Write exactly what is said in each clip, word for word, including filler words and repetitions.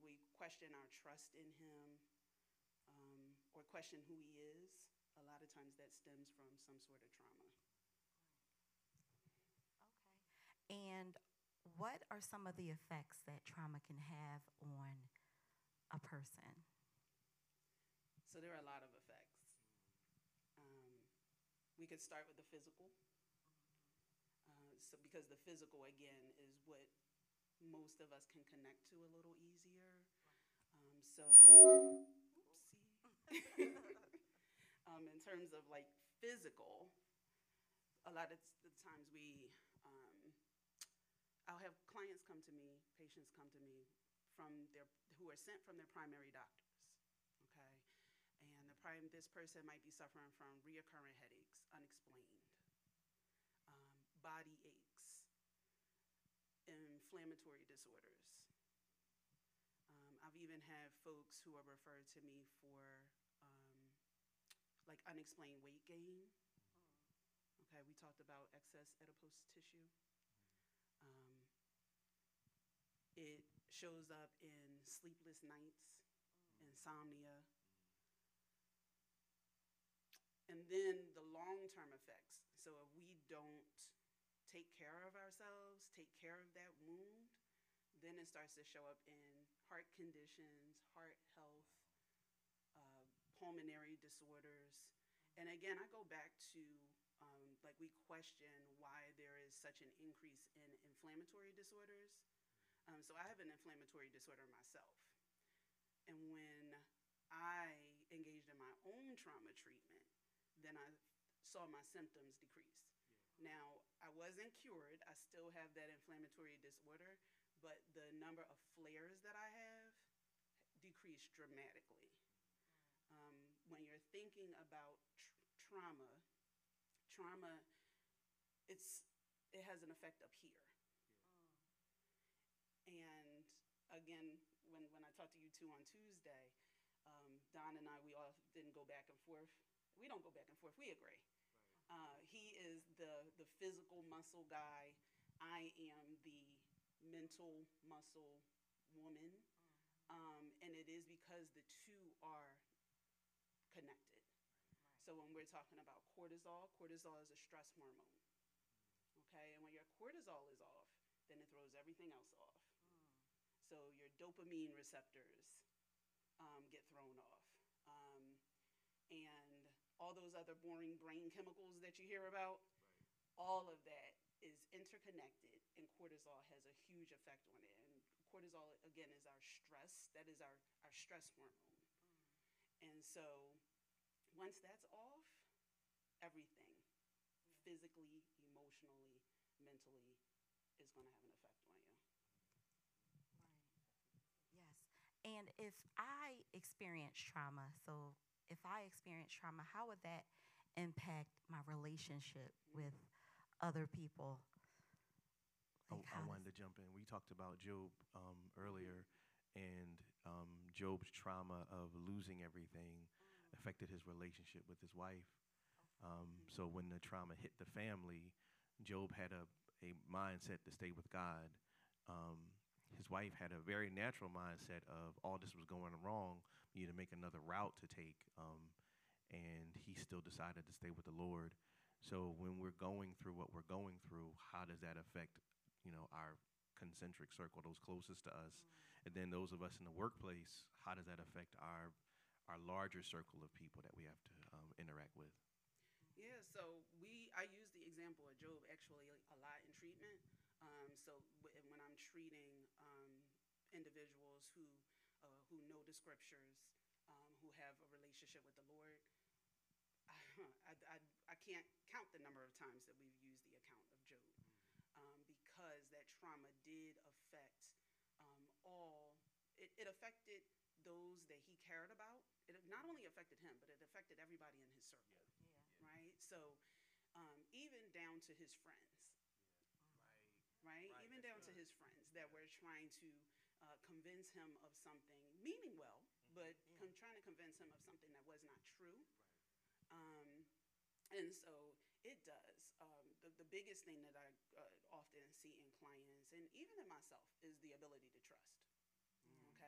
we question our trust in him, um, or question who he is, a lot of times that stems from some sort of trauma. Okay. And what are some of the effects that trauma can have on a person? So there are a lot of effects. Um, we could start with the physical. Uh, so because the physical, again, is what most of us can connect to a little easier. Um, so, oopsie. um, in terms of like physical, a lot of the times we, um, I'll have clients come to me, patients come to me from their, who are sent from their primary doctors, okay? And the prime, this person might be suffering from reoccurring headaches, unexplained, um, body aches, inflammatory disorders. Um, I've even had folks who are referred to me for um, like unexplained weight gain. Okay, we talked about excess adipose tissue. Um, it shows up in sleepless nights, insomnia, and then the long-term effects. So if we don't take care of ourselves, take care of that wound, then it starts to show up in heart conditions, heart health, uh, pulmonary disorders. And again, I go back to, um, like we question why there is such an increase in inflammatory disorders. Um, so I have an inflammatory disorder myself. And when I engaged in my own trauma treatment, then I saw my symptoms decrease. Yeah. Now, I wasn't cured. I still have that inflammatory disorder, but the number of flares that I have decreased dramatically. Um, when you're thinking about tr- trauma, trauma, it's, it has an effect up here. Yeah. And again, when, when I talked to you two on Tuesday, um, Don and I, we all didn't go back and forth. We don't go back and forth, we agree. Right. Uh, he is the, the physical muscle guy. I am the mental muscle woman. Mm-hmm. Um, and it is because the two are connected. Right. So when we're talking about cortisol, cortisol is a stress hormone. Okay, and when your cortisol is off, then it throws everything else off. Mm. So your dopamine receptors um, get thrown off. Um, and all those other boring brain chemicals that you hear about, right. All of that is interconnected, and cortisol has a huge effect on it. And cortisol, again, is our stress. That is our, our stress hormone. Mm. And so once that's off, everything, yeah. Physically, emotionally, mentally, is going to have an effect on you. Right. Yes. And if I experience trauma, so if I experience trauma, how would that impact my relationship mm-hmm. with other people? Like I, I wanted to jump in. We talked about Job um, earlier, mm-hmm. and um, Job's trauma of losing everything mm-hmm. affected his relationship with his wife. Um, mm-hmm. So when the trauma hit the family, Job had a, a mindset to stay with God. Um, his wife had a very natural mindset of all this was going wrong, we need to make another route to take, um, and he still decided to stay with the Lord. So when we're going through what we're going through, how does that affect, you know, our concentric circle, those closest to us, mm-hmm. and then those of us in the workplace, how does that affect our our larger circle of people that we have to um, interact with? Yeah, so we I use the example of Job actually a lot in treatment. Um, so w- when I'm treating um, individuals who uh, who know the scriptures, um, who have a relationship with the Lord, I, I, I can't count the number of times that we've used the account of Job, um, because that trauma did affect um, all, it, it affected those that he cared about. It not only affected him, but it affected everybody in his circle, yeah. Yeah. Right? So um, even down to his friends, yeah. right. right? Right? Even down good. to his friends that yeah. were trying to uh, convince him of something, meaning well, mm-hmm. but yeah. com- trying to convince him of something that was not true. Right. Um, and so it does. Um, the, the biggest thing that I uh, often see in clients, and even in myself, is the ability to trust. Mm. Okay?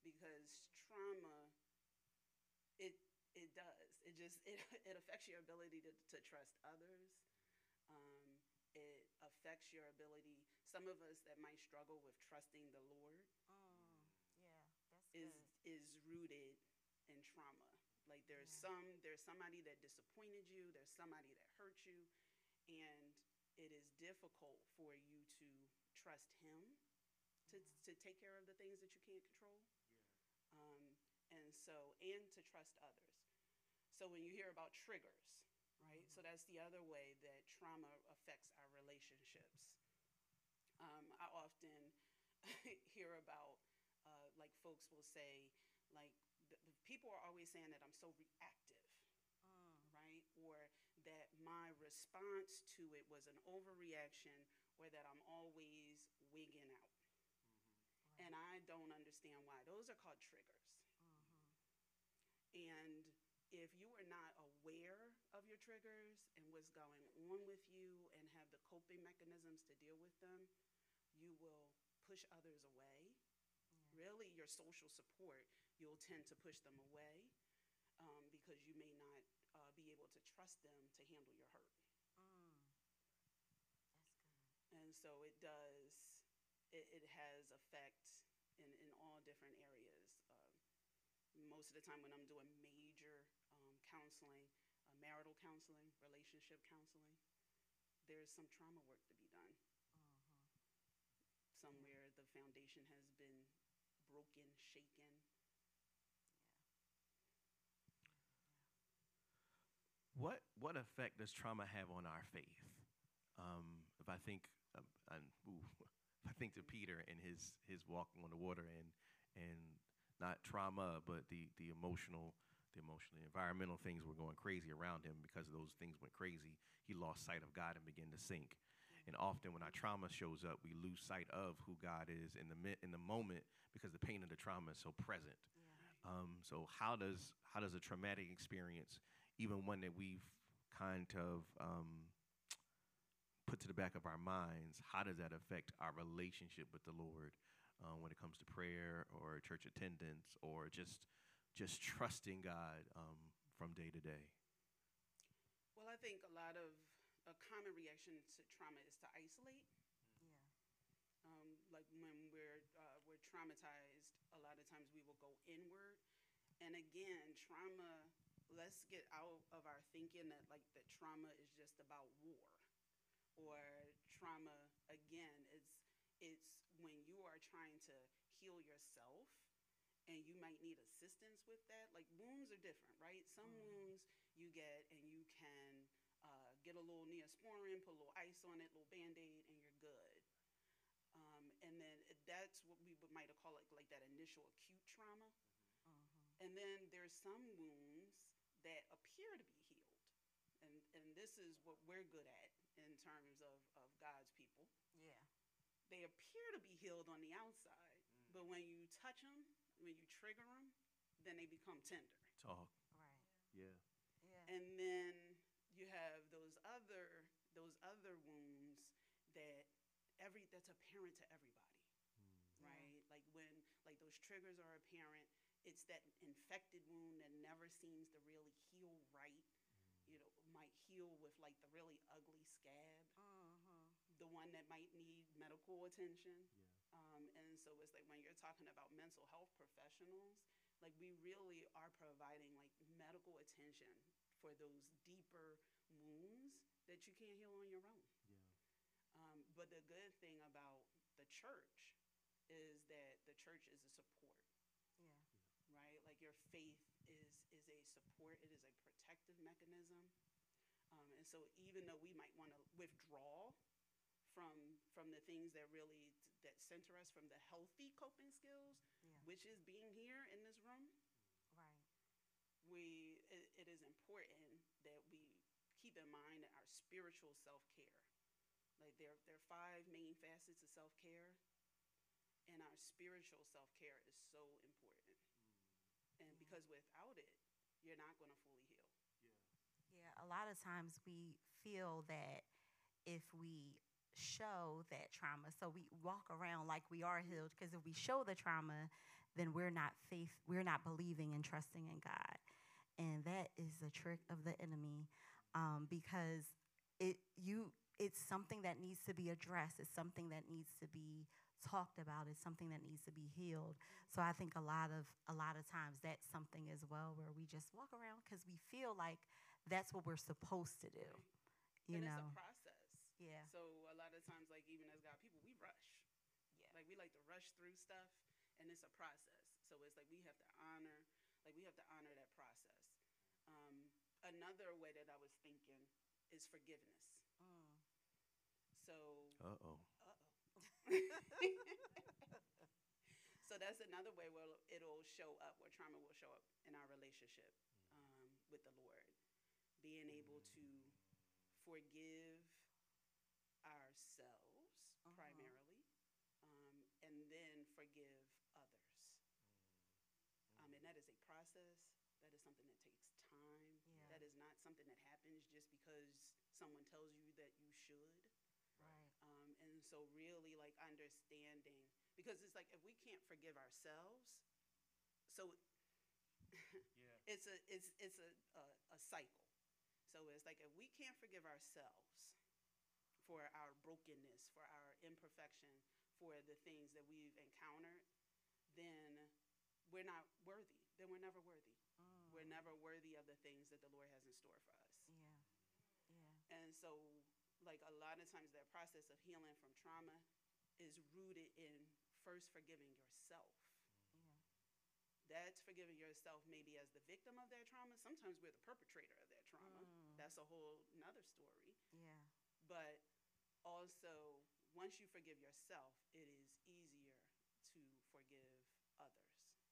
because trauma, it it does. It just it, it affects your ability to, to trust others. Um, it affects your ability. Some of us that might struggle with trusting the Lord Mm, yeah, that's is good. is rooted in trauma. Like there's Yeah. some there's somebody that disappointed you, there's somebody that hurt you, and it is difficult for you to trust him to Yeah. to take care of the things that you can't control. Um, and so and to trust others. So when you hear about triggers, right? So that's the other way that trauma affects our relationships. Um, I often hear about, uh, like, folks will say, like, the, the people are always saying that I'm so reactive, Mm, right? Or that my response to it was an overreaction, or that I'm always wigging out. right. And I don't understand why. Those are called triggers. Mm-hmm. And if you are not aware of your triggers and what's going on with you and have the coping mechanisms to deal with them, you will push others away. Yeah. Really, your social support, you'll tend to push them away um, because you may not uh, be able to trust them to handle your hurt. Mm, that's good. And so it does, it, it has effect in, in all different areas. Um, most of the time when I'm doing major um, counseling, uh, marital counseling, relationship counseling, there's some trauma work to be done. Mm-hmm. Somewhere the foundation has been broken, shaken. What what effect does trauma have on our faith? Um, if I think, um, and, ooh, if I think to Peter and his his walking on the water, and and not trauma, but the the emotional, the emotional, environmental things were going crazy around him. Because of those things went crazy, he lost sight of God and began to sink. And often when our trauma shows up, we lose sight of who God is in the mi- in the moment, because the pain of the trauma is so present. Yeah. Um, so how does how does a traumatic experience, even one that we've kind of um, put to the back of our minds, how does that affect our relationship with the Lord uh, when it comes to prayer or church attendance, or just just trusting God um, from day to day? Well, I think a lot of a common reaction to trauma is to isolate. Yeah. Um, like when we're uh, we're traumatized, a lot of times we will go inward. And again, trauma. Let's get out of our thinking that like that trauma is just about war, or trauma again is it's when you are trying to heal yourself and you might need assistance with that. Like wounds are different, right? Some Mhm. wounds you get and you can uh, get a little Neosporin, put a little ice on it, little Band-Aid, and you're good. Um, and then it- that's what we would might have called it like that initial acute trauma. Mm-hmm. And then there's some wounds that appear to be healed. And, and this is what we're good at in terms of, of God's people. Yeah. They appear to be healed on the outside, but when you touch them, when you trigger them, then they become tender. Talk. Right. Yeah. Yeah. And then you have those other those other wounds that every that's apparent to everybody, Yeah. right? Like when like those triggers are apparent, it's that infected wound that never seems to really heal right. You know, might heal with like the really ugly scab, Mm-hmm. the one that might need medical attention. Yeah. Um, and so it's like when you're talking about mental health professionals, like we really are providing like medical attention for those deeper wounds that you can't heal on your own. Yeah. Um, but the good thing about the church is that the church is a support, Yeah. right? Like your faith is is a support. It is a protective mechanism. Um, and so even though we might want to withdraw from from the things that really that center us from the healthy coping skills, Yeah. which is being here in this room, Right. we it, it is important that we keep in mind that our spiritual self-care, like there there are five main facets of self-care, and our spiritual self-care is so important. And Yeah. because without it, you're not going to fully heal. Yeah. A lot of times we feel that if we show that trauma, so we walk around like we are healed, because if we show the trauma, then we're not faith, we're not believing and trusting in God. And that is a trick of the enemy, um, because it you it's something that needs to be addressed. It's something that needs to be talked about. It's something that needs to be healed. So I think a lot of a lot of times that's something as well where we just walk around because we feel like that's what we're supposed to do. You but know, it's a process. Yeah. So a lot of times, like even as God people, we rush. Yeah. Like we like to rush through stuff, and it's a process. So it's like we have to honor, like we have to honor that process. Um, another way that I was thinking is forgiveness. Mm. So. Uh oh. Uh oh. So that's another way where it'll show up, where trauma will show up in our relationship um, with the Lord. Being able to forgive ourselves Uh-huh. primarily, um, and then forgive others. Um, and that is a process. That is something that takes time. Yeah. That is not something that happens just because someone tells you that you should. Right. Um, and so really like understanding, because it's like if we can't forgive ourselves, so Yeah. it's a it's it's a, a a cycle. So it's like if we can't forgive ourselves for our brokenness, for our imperfection, for the things that we've encountered, then we're not worthy. Then we're never worthy. Mm. We're never worthy of the things that the Lord has in store for us. Yeah. Yeah. And so, like a lot of times, that process of healing from trauma is rooted in first forgiving yourself. Yeah. That's forgiving yourself maybe as the victim of that trauma. Sometimes we're the perpetrator of that trauma. Mm. That's a whole nother story. Yeah. But also, once you forgive yourself, it is easier to forgive others.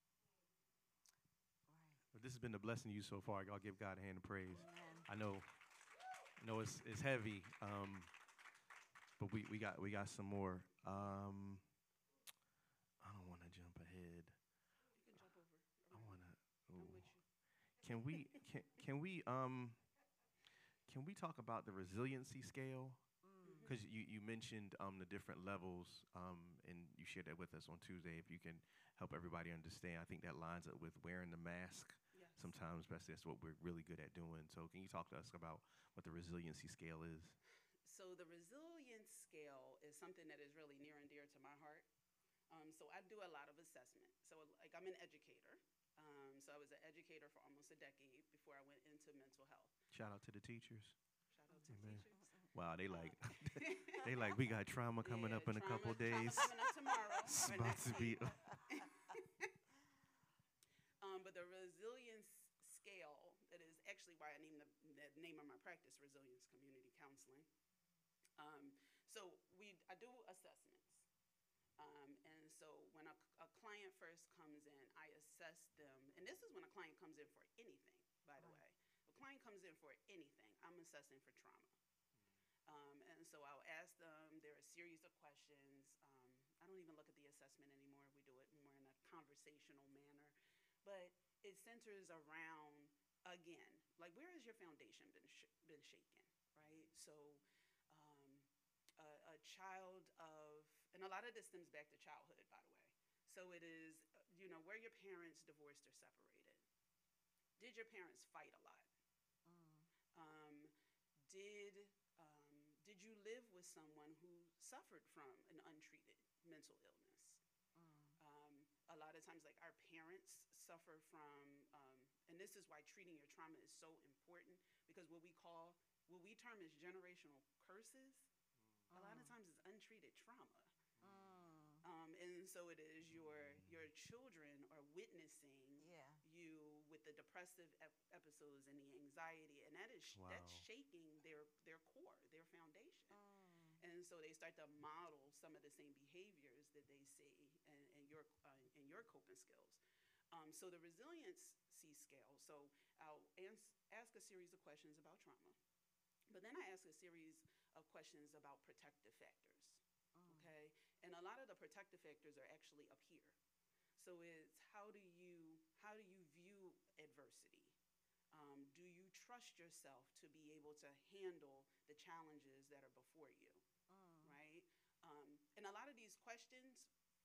Right. But this has been a blessing to you so far. I'll give God a hand of praise. Amen. I know, I know it's it's heavy, um, but we, we got we got some more. Um, I don't want to jump ahead. You can jump over. I want to. I'm with you. Can we can can we um can we talk about the resiliency scale? Mm. Because you, you mentioned um, the different levels, um, and you shared that with us on Tuesday. If you can help everybody understand, I think that lines up with wearing the mask. Yes. Sometimes, especially that's what we're really good at doing. So can you talk to us about what the resiliency scale is? So the resilience scale is something that is really near and dear to my heart. Um, so I do a lot of assessment. So like I'm an educator. Um, so I was an educator for almost a decade before I went into mental health. Shout out to the teachers. Shout out to Amen. teachers. Wow, they Uh, like they like we got trauma coming Yeah, up in a trauma- couple trauma days. coming up tomorrow It's or about next to be. week. Um, but the resilience scale, that is actually why I named the, the name of my practice Resilience Community Counseling. Um, so we, I do assessments. Um, and so when a, a client first comes in, I assess them. And this is when a client comes in for anything, by the way. If a client comes in for anything, I'm assessing for trauma. Um, and so I'll ask them, there are a series of questions. Um, I don't even look at the assessment anymore. We do it more in a conversational manner. But it centers around, again, like where has your foundation been sh- been shaken, right? So um, a, a child of, and a lot of this stems back to childhood, by the way. So it is, uh, you know, where your parents divorced or separated. Did your parents fight a lot? Mm. Um, did um, did you live with someone who suffered from an untreated mental illness? Mm. Um, a lot of times, like our parents suffer from, um, and this is why treating your trauma is so important, because what we call, what we term as generational curses, a lot of times is untreated trauma. Mm. Um, and so it is your your children are witnessing Yeah. you with the depressive ep- episodes and the anxiety, and that is sh- Wow. that's shaking their their core, their foundation. Mm. And so they start to model some of the same behaviors that they see in, in your uh, in your coping skills. Um, so the resiliency scale. So I'll ans- ask a series of questions about trauma, but then I ask a series of questions about protective factors. Mm. Okay, and a lot of the protective factors are actually up here. So it's how do you how do you view adversity? Um, do you trust yourself to be able to handle the challenges that are before you? Mm. Right? Um, and a lot of these questions,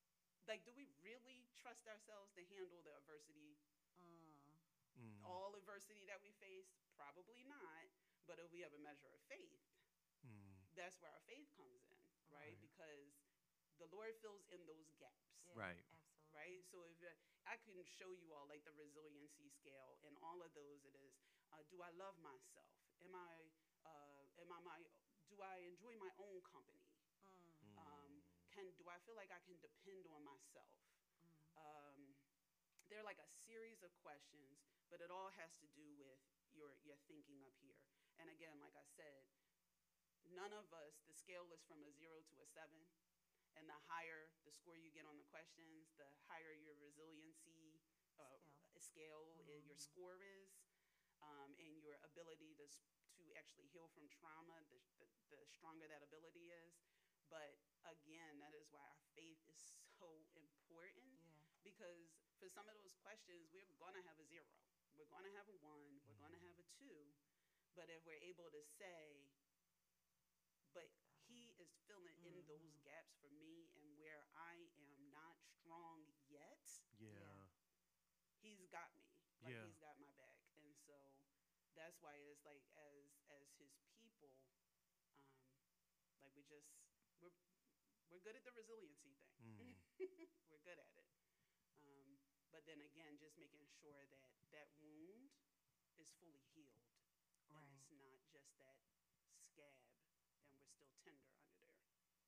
like, do we really trust ourselves to handle the adversity, Mm. all adversity that we face? Probably not. But if we have a measure of faith, Mm. that's where our faith comes in, right? Right. Because the Lord fills in those gaps. Yeah, Right. Absolutely. Right, so if uh, I can show you all like the resiliency scale and all of those, it is, uh, do I love myself? Am I, uh, am I my, do I enjoy my own company? Mm. Um, can do I feel like I can depend on myself? Um, they're like a series of questions, but it all has to do with your your thinking up here. And again, like I said, none of us, the scale is from a zero to a seven. And the higher the score you get on the questions, the higher your resiliency uh, Scale. scale, i- your score is, um, and your ability to s- to actually heal from trauma, the, the, the stronger that ability is. But again, that is why our faith is so important, Yeah. because for some of those questions, we're going to have a zero. We're going to have a one. We're going to have a two. But if we're able to say, but he is filling in those gaps for me, and where I am not strong yet, Yeah. he's got me. Like, Yeah. he's got my back. And so that's why it's like, as as his people, um, like we just we're we're good at the resiliency thing. Mm. We're good at it. Um, but then again, just making sure that that wound is fully healed, and Right. it's not just that scab, and we're still tender under there.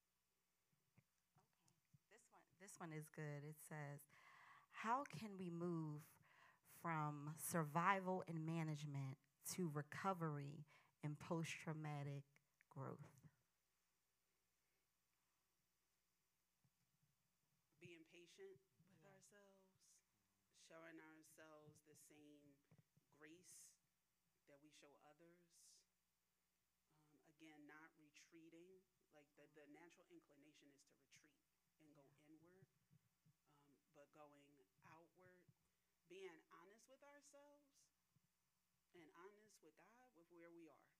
This one, this one is good. It says, "How can we move from survival and management to recovery and post-traumatic growth?" Being patient with ourselves, showing ourselves the same grace that we show others. Um, again, not retreating. Like, the, the natural inclination is to retreat and go inward, um, but going outward, being honest with ourselves and honest with God, with where we are.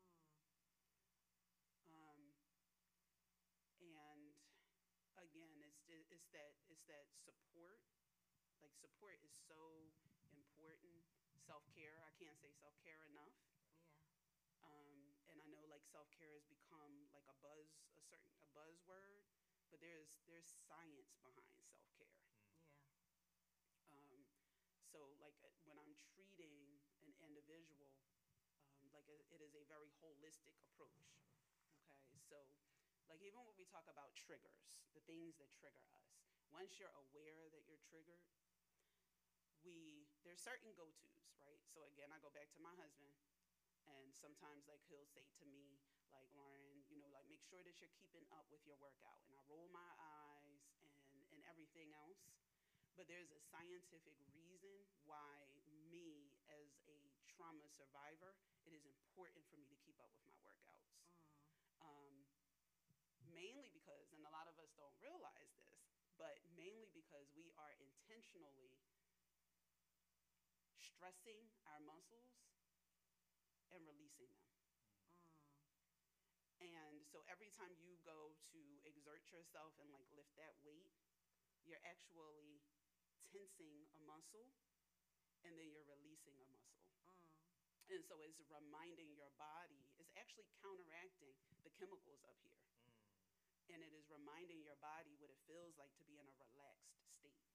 Um, and again, it's ju- it's that it's that support. Like, support is so important. Self care. I can't say self care enough. Yeah. Um, and I know, like, self care has become like a buzz, a certain a buzzword, but there's there's science behind self care. Yeah. Um, so, like, uh, when I'm treating an individual, um, like, it, it is a very holistic approach. Okay, so, like, even when we talk about triggers, the things that trigger us, once you're aware that you're triggered, we there's certain go-tos, right? So again, I go back to my husband, and sometimes, like, he'll say to me, like, "Lauren, you know, like, make sure that you're keeping up with your workout," and I roll my eyes and and everything else. But there's a scientific reason why me, as a trauma survivor, it is important for me to keep up with my workouts. Um, mainly because, and a lot of us don't realize this, but mainly because we are intentionally stressing our muscles and releasing them. And so every time you go to exert yourself and, like, lift that weight, you're actually tensing a muscle, and then you're releasing a muscle. And so it's reminding your body, it's actually counteracting the chemicals up here. And it is reminding your body what it feels like to be in a relaxed state.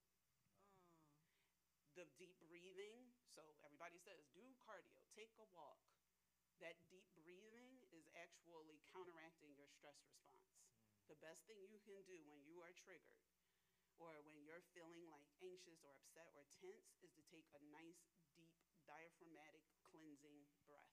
The deep breathing, so everybody says, do cardio, take a walk. That deep breathing is actually counteracting your stress response. The best thing you can do when you are triggered, or when you're feeling like anxious or upset or tense, is to take a nice, deep, diaphragmatic, cleansing breath.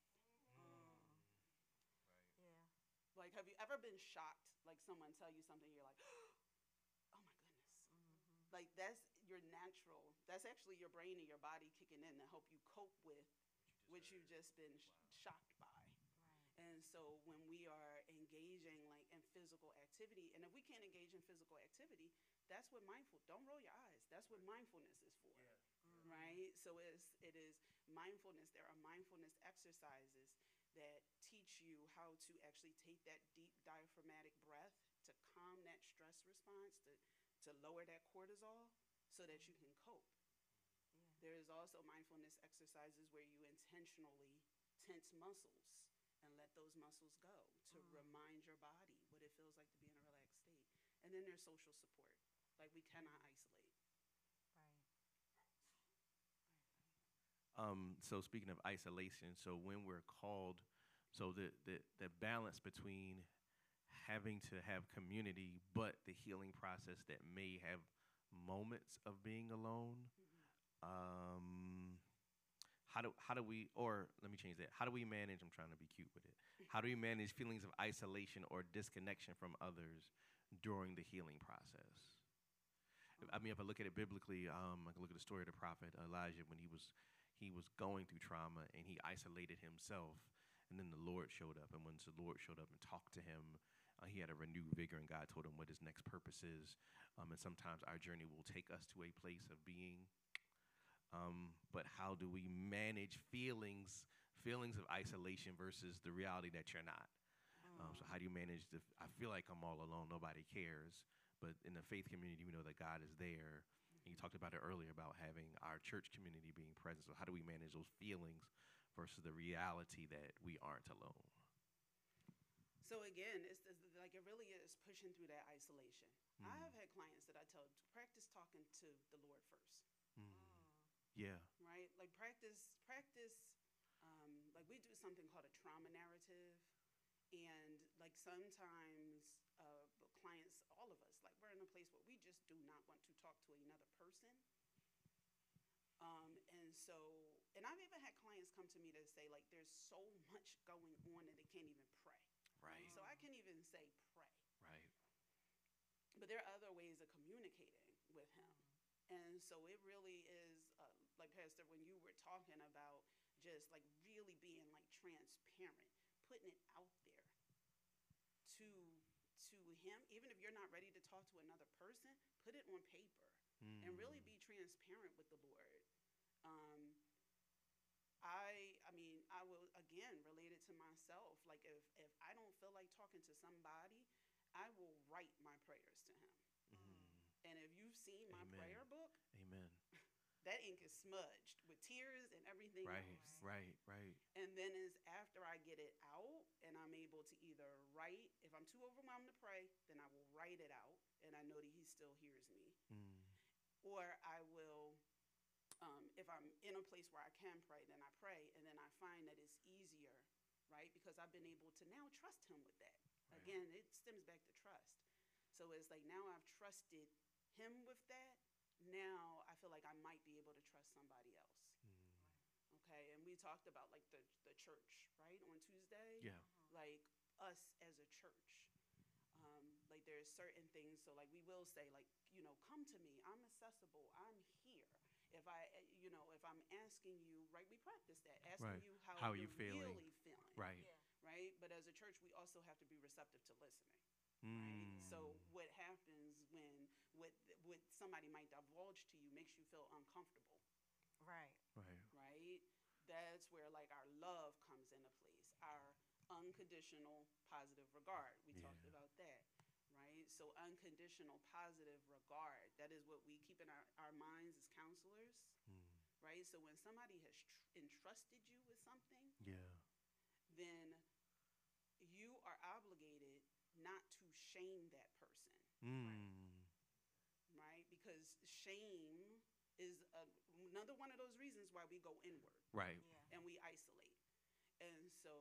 Yeah. Like, have you ever been shocked, like someone tell you something, you're like, oh my goodness. Like, that's your natural, that's actually your brain and your body kicking in to help you cope with what you've just been sh- shocked by. And so when we are engaging, like, in physical activity, and if we can't engage in physical activity, that's what mindful, don't roll your eyes. That's what mindfulness is for, right? So it's, it is mindfulness. There are mindfulness exercises that teach you how to actually take that deep diaphragmatic breath to calm that stress response, to, to lower that cortisol so that you can cope. Yeah. There is also mindfulness exercises where you intentionally tense muscles and let those muscles go to Mm. remind your body what it feels like to be in a relaxed state. And then there's social support. Like, we cannot isolate. Right. Um, so speaking of isolation, so when we're called, so the, the, the balance between having to have community, but the healing process that may have moments of being alone, Mm-hmm. um, how do how do we, or let me change that. How do we manage? I'm trying to be cute with it. How do we manage feelings of isolation or disconnection from others during the healing process? I mean, if I look at it biblically, um, I can look at the story of the prophet Elijah when he was he was going through trauma and he isolated himself, and then the Lord showed up. And when the Lord showed up and talked to him, uh, he had a renewed vigor, and God told him what his next purpose is. Um, and sometimes our journey will take us to a place of being. Um, but how do we manage feelings feelings of isolation versus the reality that you're not? Um, so how do you manage the? I feel like I'm all alone. Nobody cares. But in the faith community, we know that God is there. And you talked about it earlier about having our church community being present. So how do we manage those feelings versus the reality that we aren't alone? So again, it's, it's like it really is pushing through that isolation. Mm. I have had clients that I tell to practice talking to the Lord first. Mm. Mm. Yeah. Right? Like practice, practice, um, like we do something called a trauma narrative. And like sometimes uh, clients, all of us, like we're in a place where we just do not want to talk to another person. Um, and so, and I've even had clients come to me to say like, there's so much going on and they can't even pray. Right. So I can't even say pray. Right. But there are other ways of communicating with him. And so it really is, uh, like Pastor, when you were talking about just like really being like transparent, putting it out there to to him, even if you're not ready to talk to another person, put it on paper Mm. and really be transparent with the Lord. Um, I I mean, I will again relate it to myself. Like if if I don't feel like talking to somebody, I will write my prayers to him. Mm. And if you've seen my Amen. prayer book, Amen. that ink is smudged with tears and everything Right. else. Right. Right. And then is after I get it out and I'm able to either write, if I'm too overwhelmed to pray, then I will write it out and I know that he still hears me. Mm. Or I will, um, if I'm in a place where I can pray, then I pray. And then I find that it's easier, right? Because I've been able to now trust him with that. Right. Again, it stems back to trust. So it's like now I've trusted him with that. Now I feel like I might be able to trust somebody else. Mm. Okay, and we talked about like the, the church, right, on Tuesday? Yeah. Like us as a church. Um, like there's certain things, so like we will say like, you know, come to me, I'm accessible, I'm here. If I, uh, you know, if I'm asking you, right, we practice that, asking Right. you how, How are you're you feeling? really feeling. Right. Yeah. Right, but as a church, we also have to be receptive to listening. Mm. Right? So what happens when what what somebody might divulge to you makes you feel uncomfortable, Right. Right. right? That's where like our love comes into place, our unconditional positive regard. We Yeah. talked about that, right? So unconditional positive regard, that is what we keep in our, our minds as counselors, Mm. right? So when somebody has tr- entrusted you with something, Yeah. then you are obligated not to shame that person, Mm. right? Because shame is a, another one of those reasons why we go inward Right. Yeah. and we isolate. And so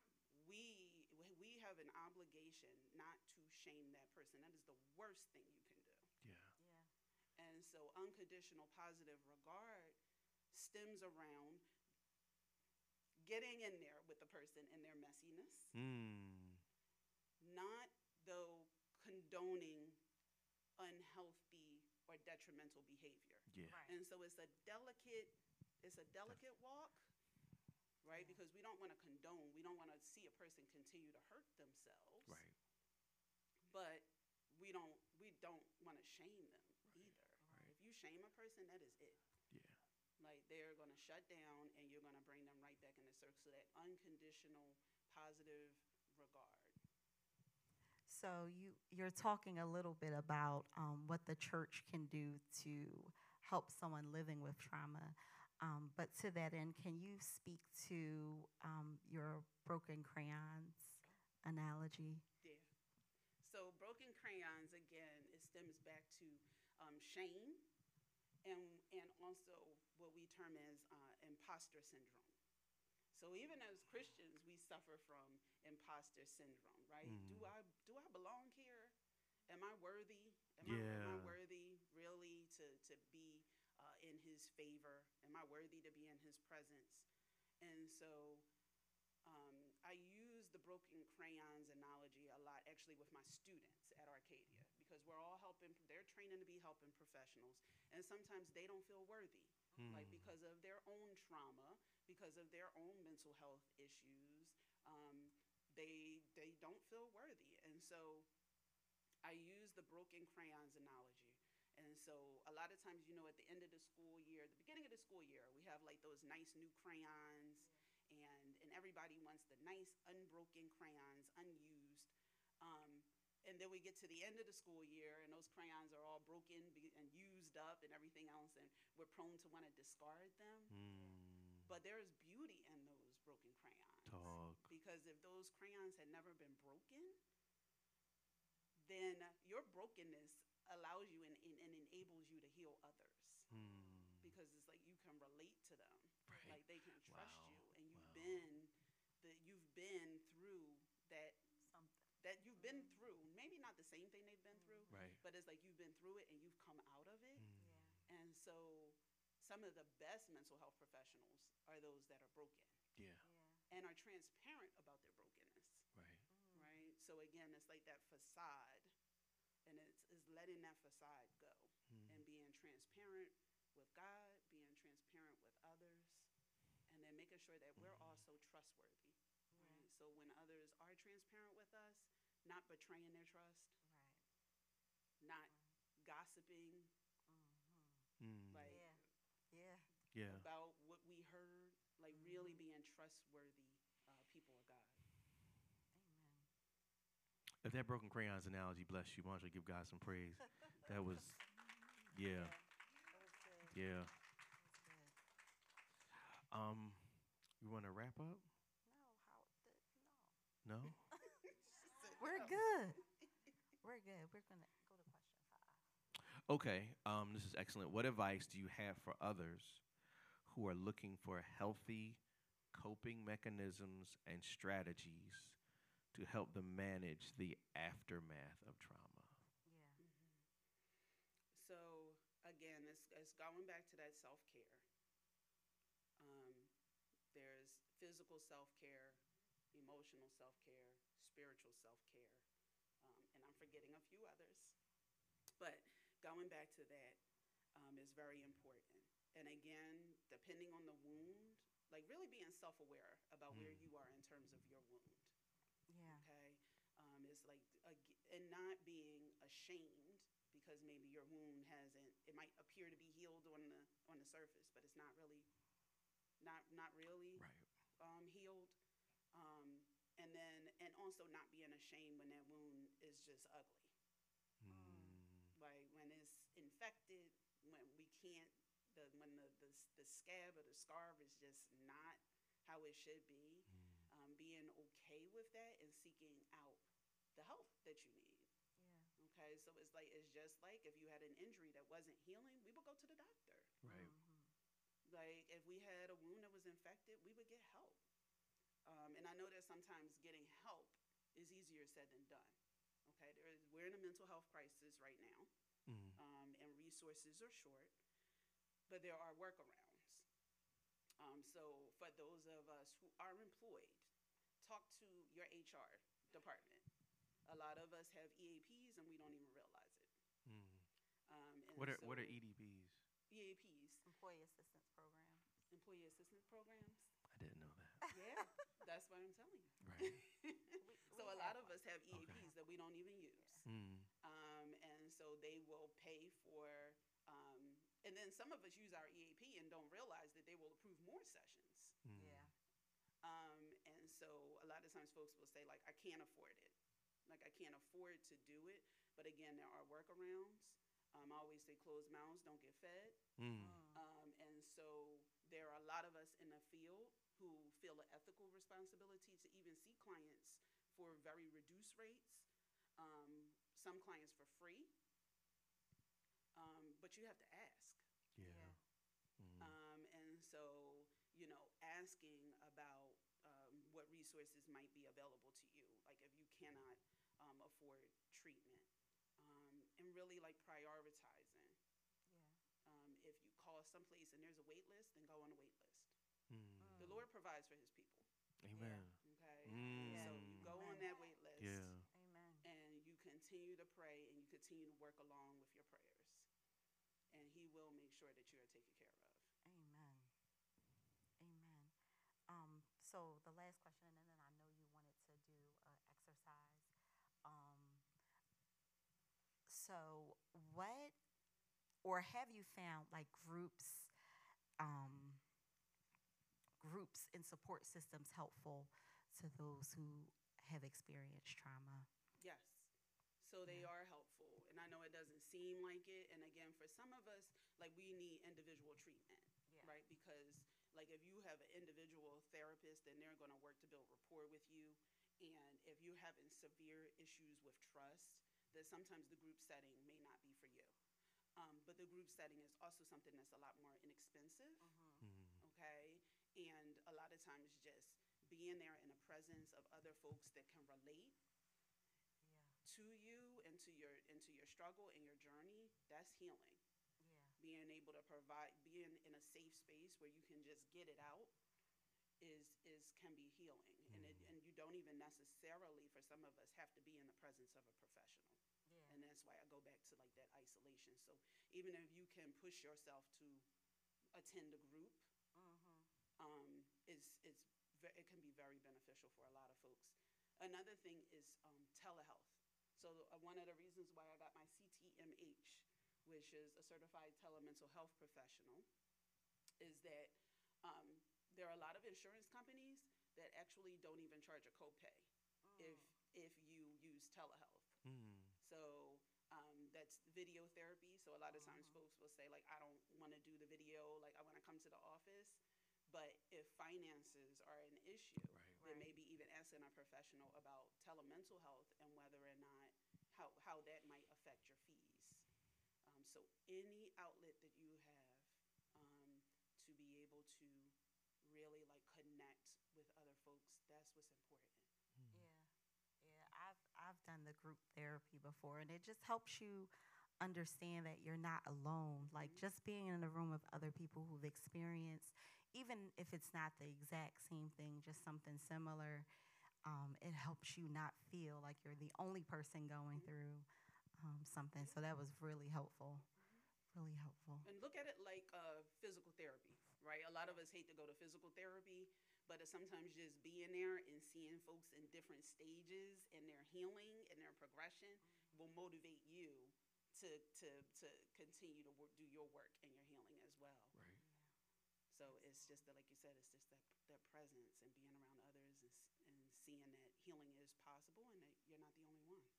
we we have an obligation not to shame that person. That is the worst thing you can do. Yeah. Yeah. And so unconditional positive regard stems around getting in there with the person in their messiness, Mm. not though condoning unhealthy or detrimental behavior. Yeah. Right. And so it's a delicate, it's a delicate walk, right? Because we don't want to condone, we don't want to see a person continue to hurt themselves. Right. But we don't we don't want to shame them either. Right. If you shame a person, that is it. Yeah. Like they're going to shut down and you're going to bring them right back in the circle. So that unconditional positive regard. So you you're talking a little bit about um, what the church can do to help someone living with trauma. Um, but to that end, can you speak to um, your broken crayons analogy? Yeah. So broken crayons, again, it stems back to um, shame and, and also what we term as uh, imposter syndrome. So even as Christians, we suffer from imposter syndrome, right? Mm. Do I do I belong here? Am I worthy? Am, Yeah. I, am I worthy really to, to be uh, in his favor? Am I worthy to be in his presence? And so um, I use the broken crayons analogy a lot actually with my students at Arcadia because we're all helping, they're training to be helping professionals, and sometimes they don't feel worthy. Mm. Like because of their own trauma, because of their own mental health issues, um, they they don't feel worthy. And so I use the broken crayons analogy. And so a lot of times, you know, at the end of the school year, the beginning of the school year, we have like those nice new crayons, and and everybody wants the nice unbroken crayons, unused. Um, and then we get to the end of the school year, and those crayons are all broken be- and used up and everything else, and we're prone to want to discard them. Mm. But there is beauty in those broken crayons. Talk. Because if those crayons had never been broken, then your brokenness allows you and, and, and enables you to heal others. Mm. Because it's like you can relate to them. Right. Like they can trust Wow. you, and you've Wow. been the you've been through that Something. that you've been through. Maybe not the same thing they've been through, Right. but it's like you've been through it and you've come out of it. Mm. Yeah. And so some of the best mental health professionals are those that are broken Yeah. Yeah. and are transparent about their brokenness, Right. right? So again, it's like that facade, and it's, it's letting that facade go Mm. and being transparent with God, being transparent with others, and then making sure that we're Mhm. also trustworthy, Yeah. right? So when others are transparent with us, not betraying their trust, Right. not gossiping, Mm-hmm. Mm. like Yeah. Yeah. Yeah. about what we heard, like really being trustworthy uh, people of God. Amen. If that broken crayons analogy bless you, why don't you give God some praise? That was, yeah, That was good. yeah. That was good. Um, you want to wrap up? No, how No? the, no. We're good. We're good. We're gonna go to question five. Okay, um, this is excellent. What advice do you have for others who are looking for healthy coping mechanisms and strategies to help them manage the aftermath of trauma? Yeah. So again, it's, it's going back to that self-care. Um, there's physical self-care, emotional self-care, spiritual self-care, um, and I'm forgetting a few others. But going back to that um, is very important. And again, depending on the wound, like really being self-aware about where Mm. you are in terms of your wound. Yeah. Okay, um, it's like ag- and not being ashamed because maybe your wound hasn't. It might appear to be healed on the on the surface, but it's not really, not not really Right. um, healed. Um, and then and also not being ashamed when that wound is just ugly, Mm. like when it's infected, when we can't. The, when the, the the scab or the scar is just not how it should be, Mm. um, being okay with that and seeking out the help that you need. Yeah. Okay, so it's like it's just like if you had an injury that wasn't healing, we would go to the doctor. Right. Mm-hmm. Like if we had a wound that was infected, we would get help. Um, and I know that sometimes getting help is easier said than done. Okay, there is, we're in a mental health crisis right now, Mm. um, and resources are short, but there are workarounds. Um, so for those of us who are employed, talk to your H R department. A lot of us have E A Ps and we don't even realize it. Mm. Um, and What are so what are E D Ps? E A Ps? Employee assistance program. Employee assistance programs. I didn't know that. Yeah, that's what I'm telling you. Right. So a lot of us have E A Ps Okay. that we don't even use. Mm. Um, and so they will pay for, um, and then some of us use our E A P and don't realize that they will approve more sessions. Mm. Yeah. Um, and so a lot of times folks will say like, I can't afford it. like I can't afford to do it. But again, there are workarounds. Um, I always say closed mouths don't get fed. Mm. Um, and so there are a lot of us in the field who feel an ethical responsibility to even see clients for very reduced rates, um, some clients for free, um, but you have to ask. Yeah. Yeah. Mm. Um, and so, you know, asking about um, what resources might be available to you, like if you cannot um, afford treatment, um, and really like prioritizing. Yeah. Um, if you call someplace and there's a wait list, then go on a wait list. Mm. The Lord provides for his people. Amen. Okay? Mm. So you go on that wait list. Yeah. Amen. And you continue to pray and you continue to work along with your prayers. And he will make sure that you are taken care of. Amen. Amen. Um, so the last question, and then I know you wanted to do an exercise. Um, so what, or have you found like groups, um, groups and support systems helpful to those who have experienced trauma? Yes. So they Yeah. are helpful. And I know it doesn't seem like it. And again, for some of us, like we need individual treatment, Yeah. right? Because like if you have an individual therapist, then they're going to work to build rapport with you. And if you're having severe issues with trust, then sometimes the group setting may not be for you. Um, but the group setting is also something that's a lot more inexpensive, Mm-hmm. Mm. okay? And a lot of times just being there in the presence of other folks that can relate Yeah. to you and to your into your struggle and your journey, that's healing. Yeah. Being able to provide, being in a safe space where you can just get it out is is can be healing. And it, Mm. and you don't even necessarily, for some of us, have to be in the presence of a professional. Yeah. And that's why I go back to like that isolation. So even if you can push yourself to attend a group, Mm-hmm. um, is is ve- it can be very beneficial for a lot of folks. Another thing is um, telehealth. So uh, one of the reasons why I got my C T M H, which is a certified telemental health professional, is that um, there are a lot of insurance companies that actually don't even charge a copay if if you use telehealth. Mm. So um, that's video therapy. So a lot of times Mhm. folks will say like, I don't want to do the video, like I want to come to the office. But if finances are an issue, Right. then Right. maybe even asking a professional about telemental health and whether or not how, how that might affect your fees. Um, so any outlet that you have um, to be able to really like connect with other folks, that's what's important. Mm. Yeah, yeah. I've I've done the group therapy before, and it just helps you understand that you're not alone. Like Mhm. just being in a room with other people who've experienced, even if it's not the exact same thing, just something similar. Um, it helps you not feel like you're the only person going Mhm. through um, something. So that was really helpful. Really helpful. And look at it like uh, physical therapy, right? A lot of us hate to go to physical therapy, but it's sometimes just being there and seeing folks in different stages in their healing and their progression will motivate you to to to continue to work, do your work and your healing as well. Right. So it's just that, like you said, it's just that that presence and being around others and, s- and seeing that healing is possible and that you're not the only one.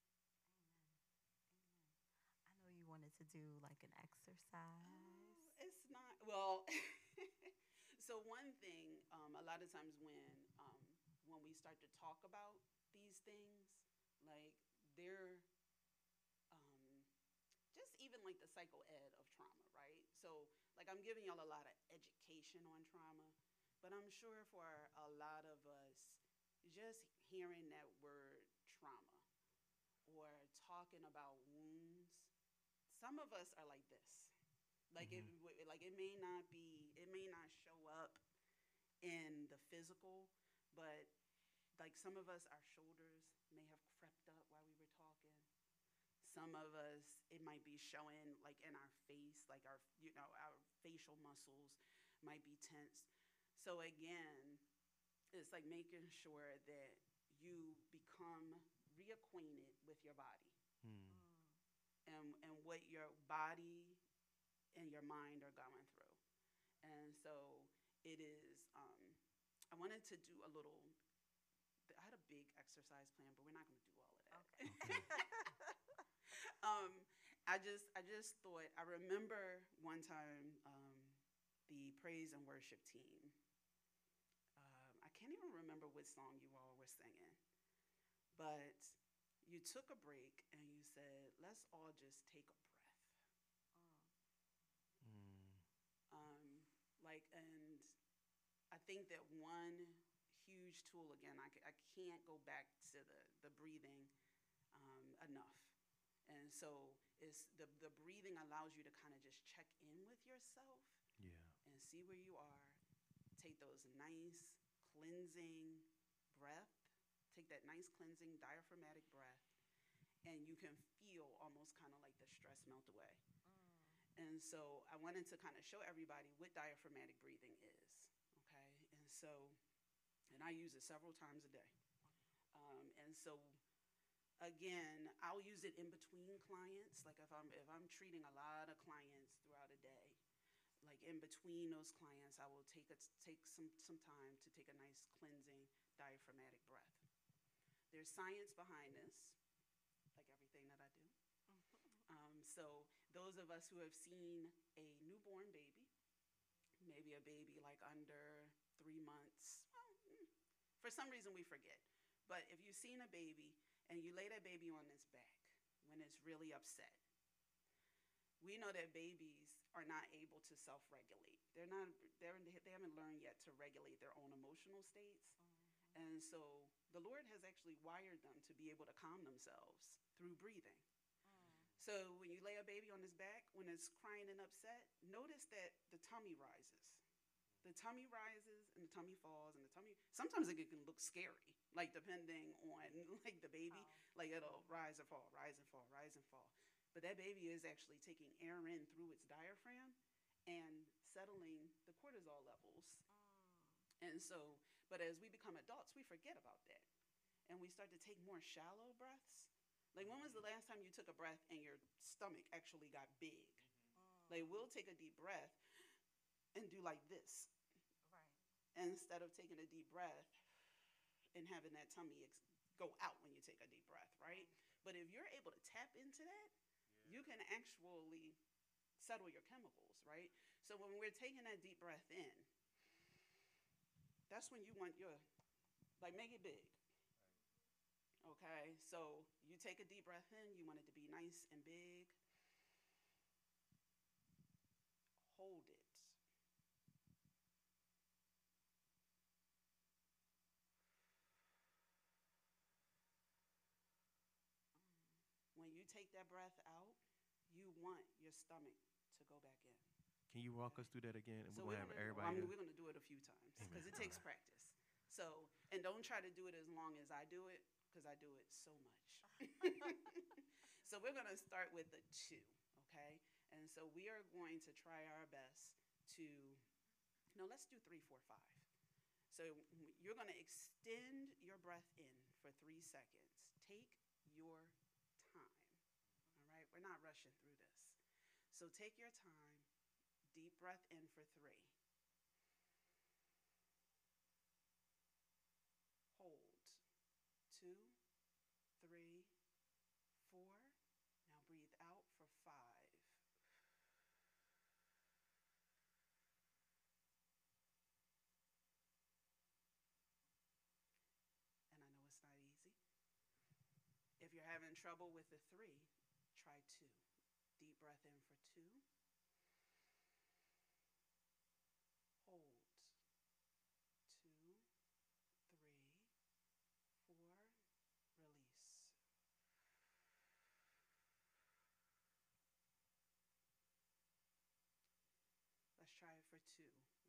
I know you wanted to do like an exercise. Oh, it's not well. So one thing, um, a lot of times when um, when we start to talk about these things, like they're um, just even like the psycho ed of trauma, right? So like I'm giving y'all a lot of education on trauma, but I'm sure for a lot of us, just hearing that word trauma or talking about wounds, some of us are like this. Like Mhm. it, w- like it may not be, it may not show up in the physical, but like some of us, our shoulders may have crept up while we were talking. Some of us, it might be showing like in our face, like our, you know, our facial muscles might be tense. So again, it's like making sure that you become reacquainted with your body Mm. and, and what your body and your mind are going through. And so it is, um, I wanted to do a little, I had a big exercise plan, but we're not going to do all of that. Okay. um, I just, I just thought, I remember one time um, the praise and worship team. Um, I can't even remember what song you all were singing, but you took a break and you said, let's all just take a breath. Mm. Um, like, and I think that one huge tool, again, I, I can't go back to the, the breathing um, enough. And so it's the, the breathing allows you to kind of just check in with yourself Yeah. and see where you are. Take those nice cleansing breath. Take that nice cleansing diaphragmatic breath, and you can feel almost kind of like the stress melt away. Mm. And so I wanted to kind of show everybody what diaphragmatic breathing is, okay? And so, and I use it several times a day. Um, and so, again, I'll use it in between clients. Like if I'm if I'm treating a lot of clients throughout a day, like in between those clients, I will take a, take some some time to take a nice cleansing diaphragmatic breath. There's science behind this, like everything that I do. Um, so those of us who have seen a newborn baby, maybe a baby like under three months, well, for some reason we forget. But if you've seen a baby and you lay that baby on its back when it's really upset, we know that babies are not able to self-regulate. They're not, they're, they haven't learned yet to regulate their own emotional states. Mm-hmm. And so the Lord has actually wired them to be able to calm themselves through breathing. Mm. So when you lay a baby on its back, when it's crying and upset, notice that the tummy rises. The tummy rises and the tummy falls and the tummy, sometimes it can look scary, like depending on like the baby, oh. Like it'll rise and fall, rise and fall, rise and fall. But that baby is actually taking air in through its diaphragm and settling the cortisol levels. Mm. And so, but as we become adults, we forget about that. And we start to take more shallow breaths. Like when was the last time you took a breath and your stomach actually got big? Mm. Like we'll take a deep breath and do like this. Right. Instead of taking a deep breath and having that tummy ex- go out when you take a deep breath, right? But if you're able to tap into that, you can actually settle your chemicals, right? So when we're taking that deep breath in, that's when you want your, like make it big. Okay, so you take a deep breath in, you want it to be nice and big. Hold it. When you take that breath out, you want your stomach to go back in. Can you walk us through that again? And so we're going to have everybody. I mean, we're going to do it a few times because it takes practice. So, and don't try to do it as long as I do it because I do it so much. So we're going to start with the two, okay? And so we are going to try our best to, no, let's do three, four, five. So you're going to extend your breath in for three seconds. Take your time, all right? We're not rushing through this. So take your time, deep breath in for three. Hold, two, three, four. Now breathe out for five. And I know it's not easy. If you're having trouble with the three, try two. Deep breath in for two. Hold. Two, three, four. Release. Let's try it for two.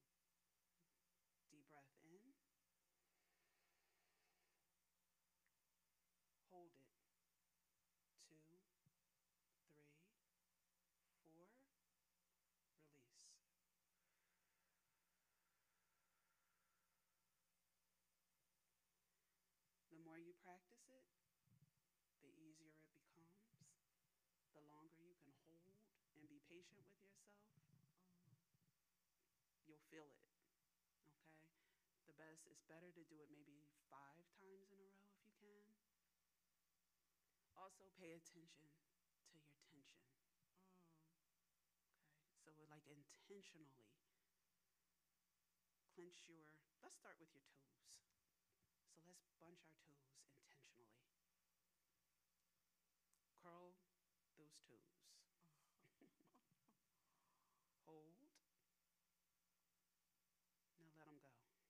Deep breath in. Hold it. Two, three, four. Release. The more you practice it, the easier it becomes. The longer you can hold and be patient with yourself, you'll feel it, okay? The best, it's better to do it maybe five times in a row if you can. Also pay attention to your tension. Okay, so we're like intentionally clench your, let's start with your toes. So let's bunch our toes intentionally. Curl those toes. Hold. Now let them go.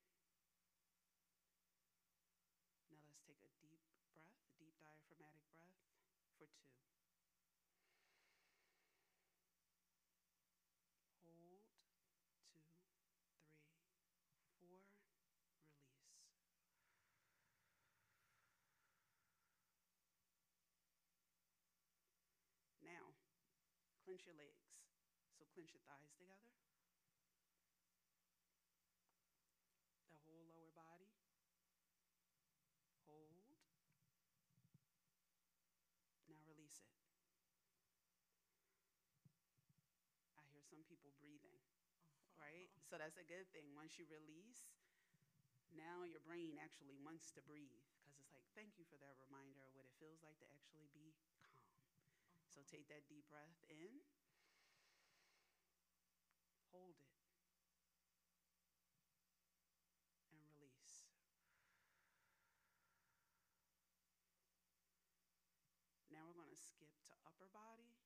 Now let's take a deep breath, a deep diaphragmatic breath for two. Hold, two, three, four, release. Now, clench your legs. So clench your thighs together. The whole lower body. Hold. Now release it. I hear some people breathing, right? So that's a good thing. Once you release, now your brain actually wants to breathe because it's like, thank you for that reminder of what it feels like to actually be calm. So take that deep breath in. Hold it. And release. Now we're going to skip to upper body.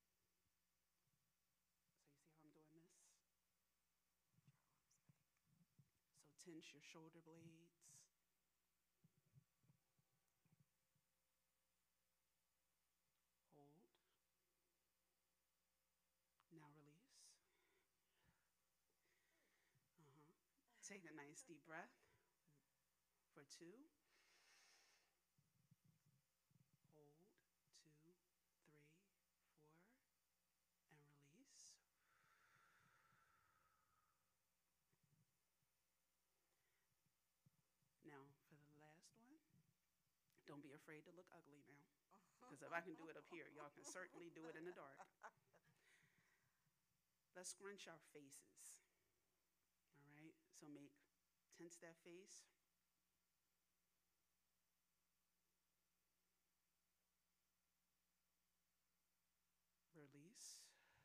So you see how I'm doing this? So tense your shoulder blades. Hold. Now release. Uh-huh. Take a nice deep breath for two. Hold, two, three, four, and release. Now, for the last one, don't be afraid to look ugly now. Because if I can do it up here, y'all can certainly do it in the dark. Let's scrunch our faces. All right? So make, tense that face. Release.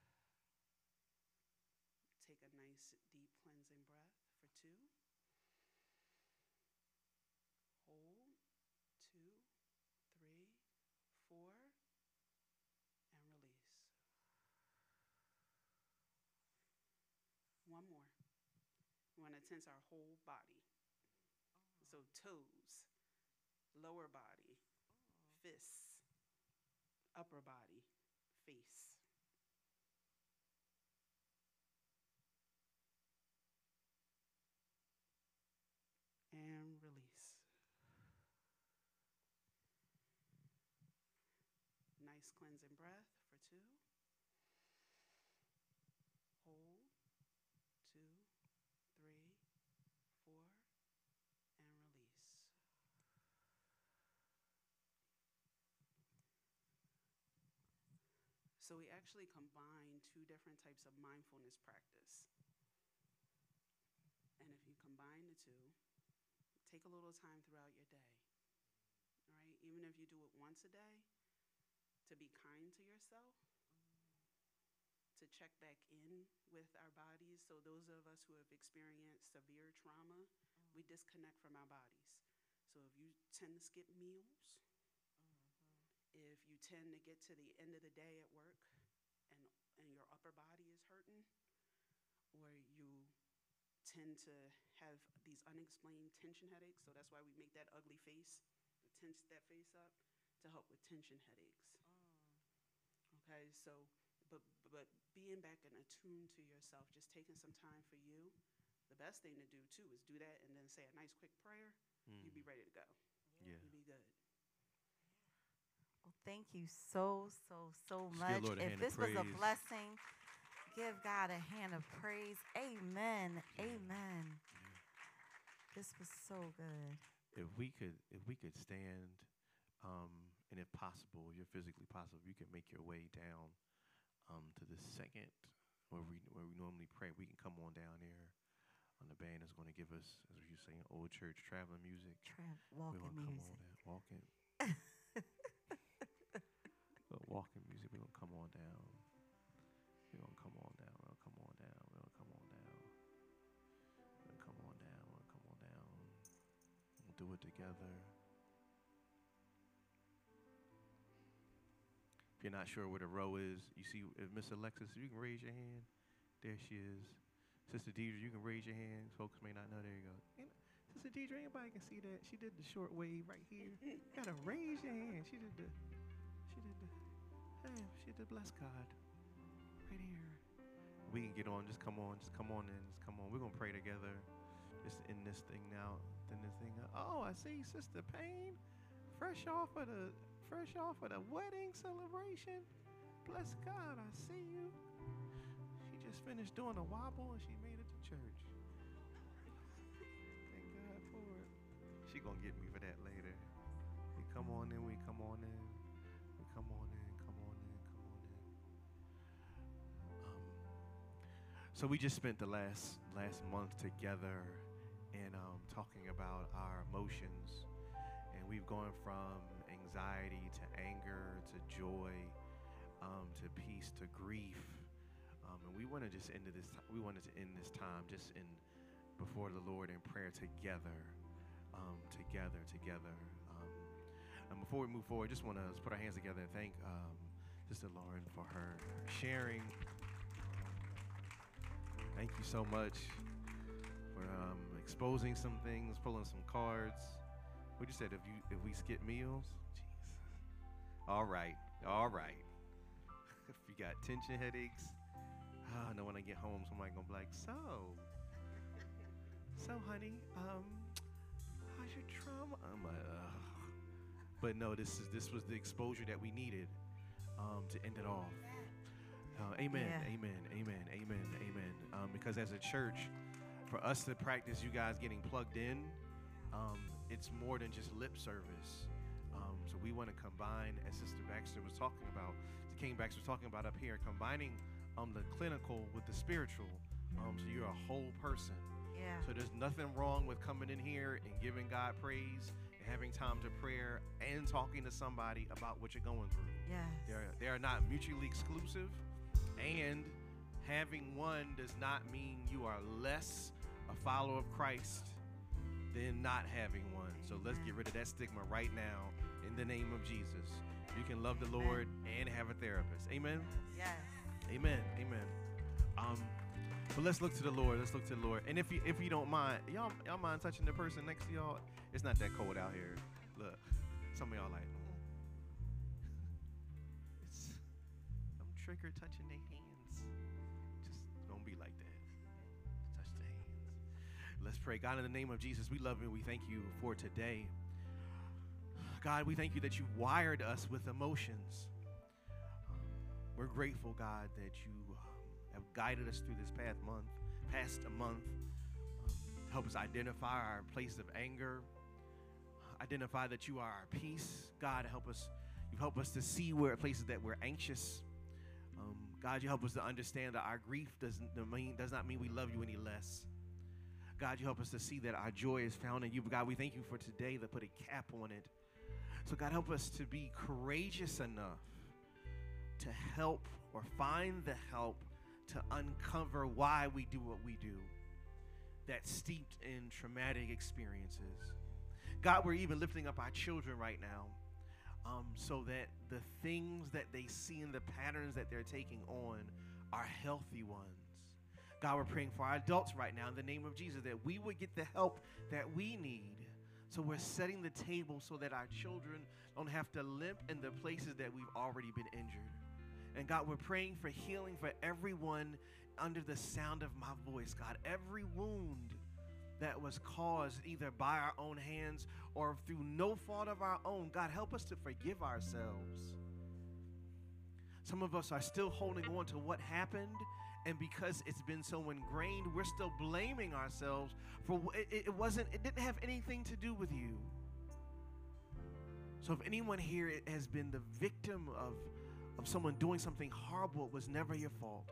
Take a nice deep cleansing breath for two. Hold, two, three, four, and release. One more. We want to tense our whole body. So toes, lower body, fists, upper body, face. And release. Nice cleansing breath for two. Hold, two, three, four, and release. So we actually combine two different types of mindfulness practice. And if you combine the two, take a little time throughout your day, all right? Even if you do it once a day, to be kind to yourself, to check back in with our bodies. So those of us who have experienced severe trauma, mm-hmm. we disconnect from our bodies. So if you tend to skip meals, mm-hmm. if you tend to get to the end of the day at work and, and your upper body is hurting, or you tend to have these unexplained tension headaches, so that's why we make that ugly face, tense that face up to help with tension headaches. Mm. Okay, so But, but being back and attuned to yourself, just taking some time for you, the best thing to do, too, is do that and then say a nice quick prayer. Mm. You'd be ready to go. Yeah. You'd be good. Well, thank you so, so, so much. If this was a blessing, give God a hand of praise. Amen. Yeah. Amen. Yeah. This was so good. If we could, if we could stand, um, and if possible, if you're physically possible, you can make your way down Um, to the second, where we where we normally pray. We can come on down there. And the band is going to give us, as you saying, old church traveling music. Tra- walking We're gonna music. come on down, walking. gonna come on down. We're gonna come on down. We're gonna come on down. We're gonna come on down. We're gonna come on down. We're gonna come on down. We'll do it together. If you're not sure where the row is, you see if Miss Alexis, you can raise your hand. There she is. Sister Deidre, you can raise your hand. Folks may not know. There you go. And Sister Deidre, anybody can see that. She did the short wave right here. Gotta raise your hand. She did the, she did the, hey, she did bless God. Right here. We can get on. Just come on. Just come on in. Just come on. We're going to pray together. Just in this thing now. Then this thing. Oh, I see Sister Payne. Fresh off of the, fresh off of the wedding celebration. Bless God. I see you. She just finished doing a wobble and she made it to church. Thank God for it. She going to get me for that later. We come on in. We come on in. We come on in. Come on in. Come on in. Um, so we just spent the last last month together and um, talking about our emotions. And we've gone from anxiety to anger to joy um, to peace to grief. Um, and we want to just end this. T- we wanted to end this time just in before the Lord in prayer together, um, together, together. Um, and before we move forward, just want to put our hands together and thank um, Sister Lauren for her sharing. Thank you so much for um, exposing some things, pulling some cards. What you said? If you if we skip meals, Jesus. All right, all right. If you got tension headaches. Oh, I know when I get home, somebody gonna be like, so, so honey, um, how's your trauma? I'm like, ugh. But no, this is this was the exposure that we needed um, to end it off. Uh, amen, yeah. amen, amen, amen, amen. Um, because as a church, for us to practice you guys getting plugged in, um, it's more than just lip service. Um, so we want to combine, as Sister Baxter was talking about, King Baxter was talking about up here, combining Um, the clinical with the spiritual, um, so you're a whole person. Yeah. So there's nothing wrong with coming in here and giving God praise and having time to prayer and talking to somebody about what you're going through. Yes. They're they are not mutually exclusive, and having one does not mean you are less a follower of Christ than not having one. Amen. So let's get rid of that stigma right now in the name of Jesus. You can love the Amen. Lord and have a therapist. Amen. Yes. Amen. Amen. Um, but let's look to the Lord. Let's look to the Lord. And if you if you don't mind, y'all y'all mind touching the person next to y'all? It's not that cold out here. Look, some of y'all like, mm. It's I'm trigger touching their hands. Just don't be like that. Touch the hands. Let's pray. God, in the name of Jesus, we love you. We thank you for today. God, we thank you that you wired us with emotions. We're grateful, God, that you um, have guided us through this past month, past a month. Um, help us identify our place of anger. Identify that you are our peace. God, help us. You help us to see where places that we're anxious. Um, God, you help us to understand that our grief doesn't mean does not mean we love you any less. God, you help us to see that our joy is found in you. But God, we thank you for today that put a cap on it. So God, help us to be courageous enough to help or find the help to uncover why we do what we do that's steeped in traumatic experiences. God, we're even lifting up our children right now um, so that the things that they see and the patterns that they're taking on are healthy ones. God, we're praying for our adults right now in the name of Jesus that we would get the help that we need. So we're setting the table so that our children don't have to limp in the places that we've already been injured. And God, we're praying for healing for everyone under the sound of my voice, God. Every wound that was caused either by our own hands or through no fault of our own, God, help us to forgive ourselves. Some of us are still holding on to what happened, and because it's been so ingrained, we're still blaming ourselves for it, it wasn't, it didn't have anything to do with you. So if anyone here has been the victim of of someone doing something horrible, it was never your fault.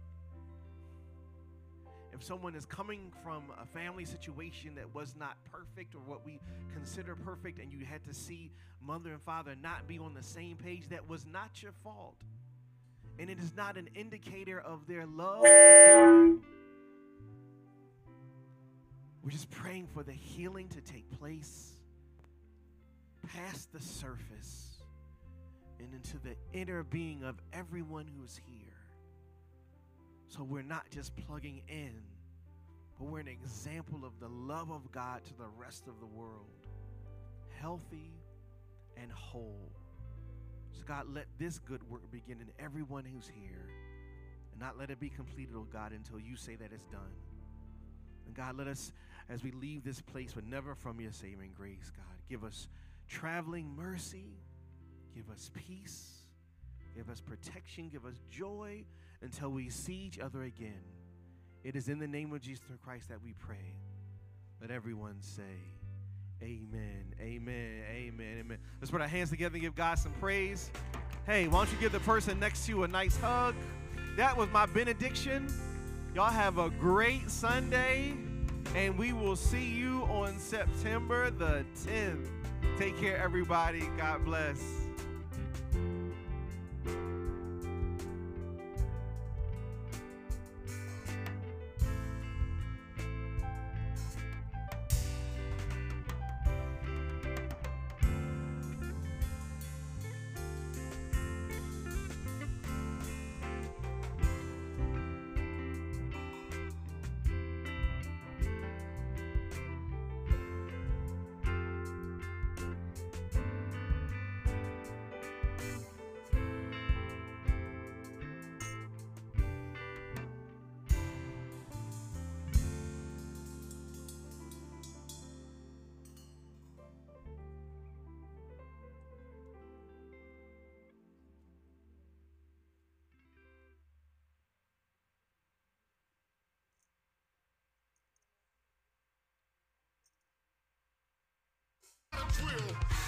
If someone is coming from a family situation that was not perfect or what we consider perfect, and you had to see mother and father not be on the same page, that was not your fault. and it is not an indicator of their love for you. We're just praying for the healing to take place past the surface and into the inner being of everyone who's here. So we're not just plugging in, but we're an example of the love of God to the rest of the world, healthy and whole. So God, let this good work begin in everyone who's here, and not let it be completed, oh God, until you say that it's done. And God, let us, as we leave this place, but never from your saving grace, God, give us traveling mercy, give us peace, give us protection, give us joy until we see each other again. It is in the name of Jesus Christ that we pray. Let everyone say, amen, amen, amen, amen. Let's put our hands together and give God some praise. Hey, why don't you give the person next to you a nice hug? That was my benediction. Y'all have a great Sunday, and we will see you on September the tenth. Take care, everybody. God bless. Drill.